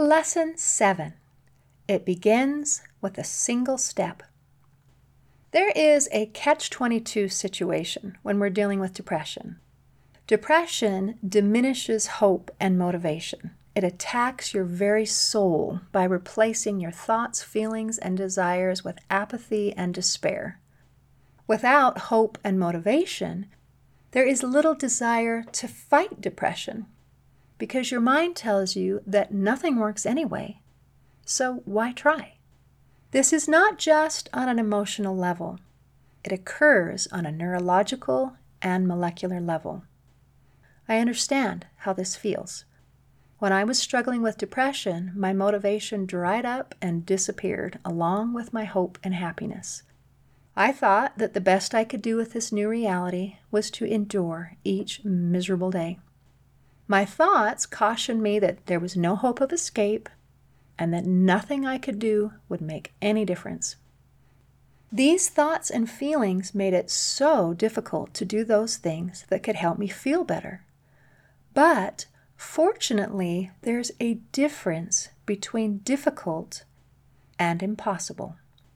Lesson 7. It begins with a single step. There is a catch-22 situation when we're dealing with depression. Depression diminishes hope and motivation. It attacks your very soul by replacing your thoughts, feelings, and desires with apathy and despair. Without hope and motivation, there is little desire to fight depression because your mind tells you that nothing works anyway. So why try? This is not just on an emotional level. It occurs on a neurological and molecular level. I understand how this feels. When I was struggling with depression, my motivation dried up and disappeared along with my hope and happiness. I thought that the best I could do with this new reality was to endure each miserable day. My thoughts cautioned me that there was no hope of escape and that nothing I could do would make any difference. These thoughts and feelings made it so difficult to do those things that could help me feel better. But fortunately, there's a difference between difficult and impossible.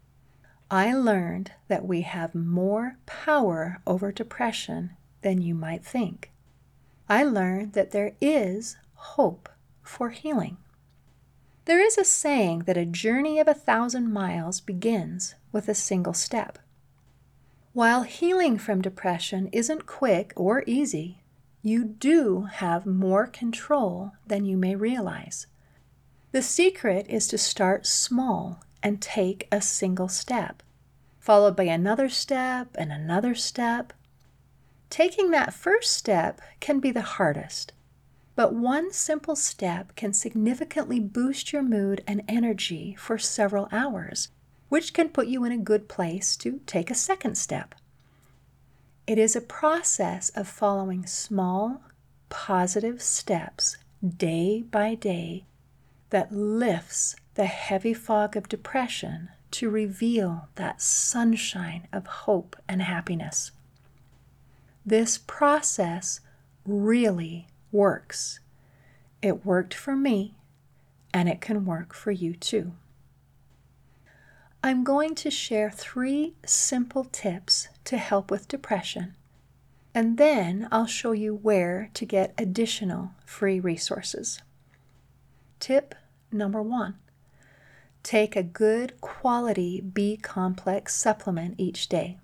I learned that we have more power over depression than you might think. I learned that there is hope for healing. There is a saying that a journey of 1,000 miles begins with a single step. While healing from depression isn't quick or easy, you do have more control than you may realize. The secret is to start small and take a single step, followed by another step and another step. Taking that first step can be the hardest, but one simple step can significantly boost your mood and energy for several hours, which can put you in a good place to take a second step. It is a process of following small, positive steps day by day that lifts the heavy fog of depression to reveal that sunshine of hope and happiness. This process really works. It worked for me, and it can work for you too. I'm going to share 3 simple tips to help with depression, and then I'll show you where to get additional free resources. Tip number 1. Take a good quality B-complex supplement each day.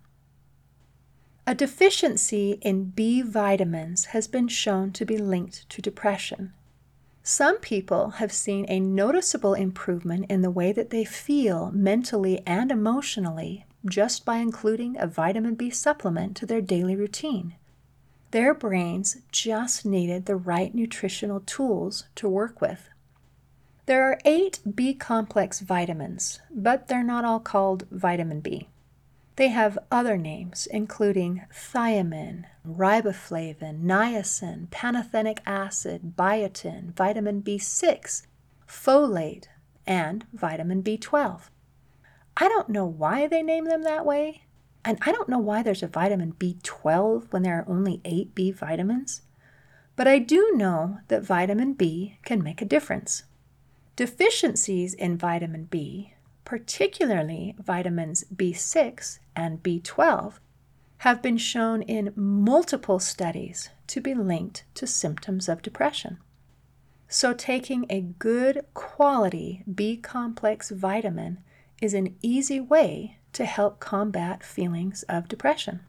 A deficiency in B vitamins has been shown to be linked to depression. Some people have seen a noticeable improvement in the way that they feel mentally and emotionally just by including a vitamin B supplement to their daily routine. Their brains just needed the right nutritional tools to work with. There are 8 B-complex vitamins, but they're not all called vitamin B. They have other names, including thiamine, riboflavin, niacin, pantothenic acid, biotin, vitamin B6, folate, and vitamin B12. I don't know why they name them that way, and I don't know why there's a vitamin B12 when there are only 8 B vitamins, but I do know that vitamin B can make a difference. Deficiencies in vitamin B, particularly vitamins B6 and B12, have been shown in multiple studies to be linked to symptoms of depression. So taking a good quality B-complex vitamin is an easy way to help combat feelings of depression.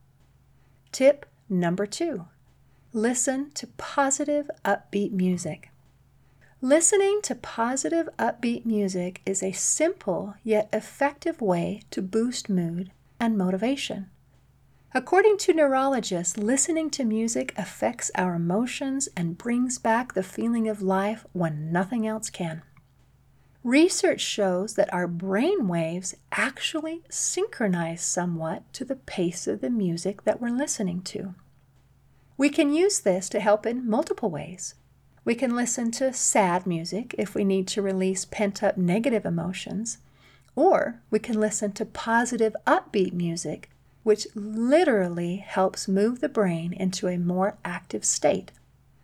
Tip number 2. Listen to positive, upbeat music. Listening to positive, upbeat music is a simple yet effective way to boost mood and motivation. According to neurologists, listening to music affects our emotions and brings back the feeling of life when nothing else can. Research shows that our brain waves actually synchronize somewhat to the pace of the music that we're listening to. We can use this to help in multiple ways. We can listen to sad music if we need to release pent-up negative emotions, or we can listen to positive, upbeat music, which literally helps move the brain into a more active state.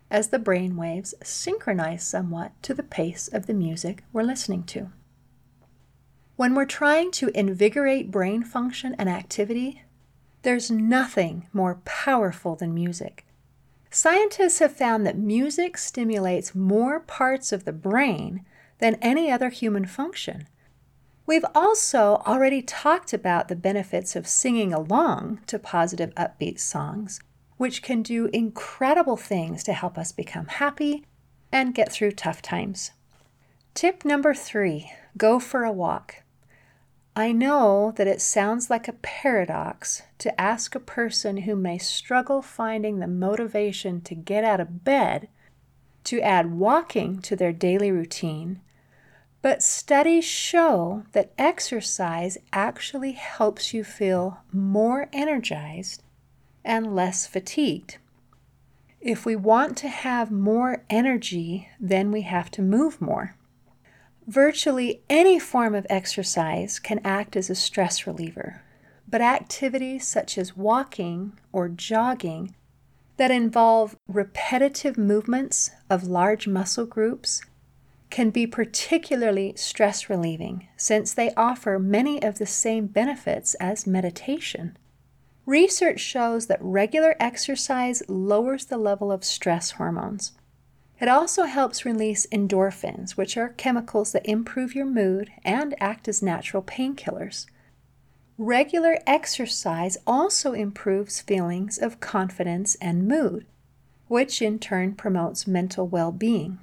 as the brain waves synchronize somewhat to the pace of the music we're listening to. When we're trying to invigorate brain function and activity, there's nothing more powerful than music. Scientists have found that music stimulates more parts of the brain than any other human function. We've also already talked about the benefits of singing along to positive, upbeat songs, which can do incredible things to help us become happy and get through tough times. Tip number 3, go for a walk. I know that it sounds like a paradox to ask a person who may struggle finding the motivation to get out of bed to add walking to their daily routine, but studies show that exercise actually helps you feel more energized and less fatigued. If we want to have more energy, then we have to move more. Virtually any form of exercise can act as a stress reliever, but activities such as walking or jogging that involve repetitive movements of large muscle groups can be particularly stress relieving since they offer many of the same benefits as meditation. Research shows that regular exercise lowers the level of stress hormones. It also helps release endorphins, which are chemicals that improve your mood and act as natural painkillers. Regular exercise also improves feelings of confidence and mood, which in turn promotes mental well-being.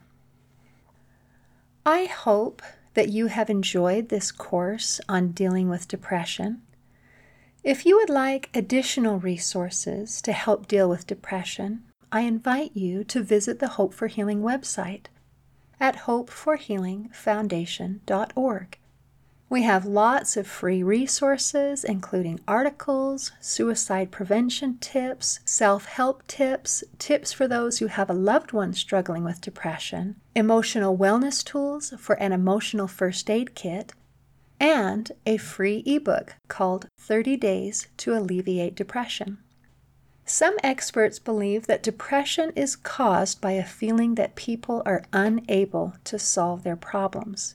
I hope that you have enjoyed this course on dealing with depression. If you would like additional resources to help deal with depression, I invite you to visit the Hope for Healing website at hopeforhealingfoundation.org. We have lots of free resources, including articles, suicide prevention tips, self-help tips, tips for those who have a loved one struggling with depression, emotional wellness tools for an emotional first aid kit, and a free ebook called 30 Days to Alleviate Depression. Some experts believe that depression is caused by a feeling that people are unable to solve their problems.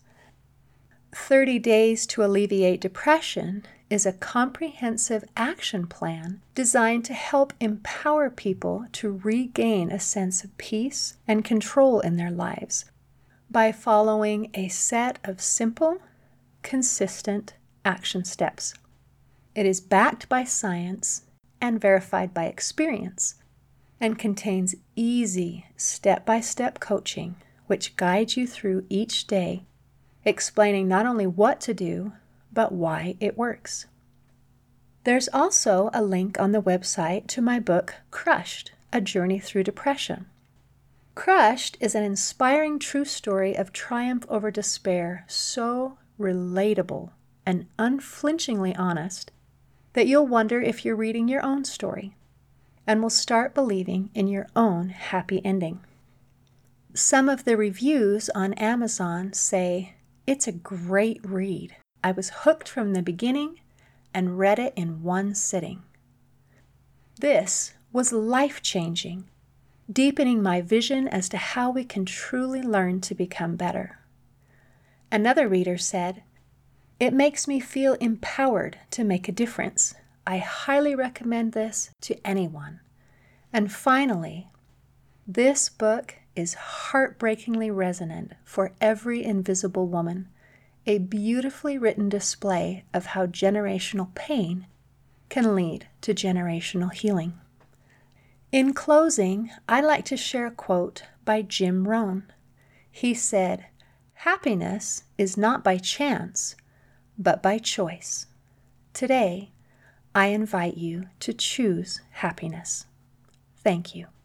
30 Days to Alleviate Depression is a comprehensive action plan designed to help empower people to regain a sense of peace and control in their lives by following a set of simple, consistent action steps. It is backed by science and verified by experience, and contains easy step-by-step coaching which guides you through each day, explaining not only what to do, but why it works. There's also a link on the website to my book, Crushed, A Journey Through Depression. Crushed is an inspiring true story of triumph over despair, so relatable and unflinchingly honest that you'll wonder if you're reading your own story and will start believing in your own happy ending. Some of the reviews on Amazon say, "It's a great read. I was hooked from the beginning and read it in one sitting. This was life-changing, deepening my vision as to how we can truly learn to become better." Another reader said, "It makes me feel empowered to make a difference. I highly recommend this to anyone." And finally, "This book is heartbreakingly resonant for every invisible woman, a beautifully written display of how generational pain can lead to generational healing." In closing, I'd like to share a quote by Jim Rohn. He said, "Happiness is not by chance, but by choice." Today, I invite you to choose happiness. Thank you.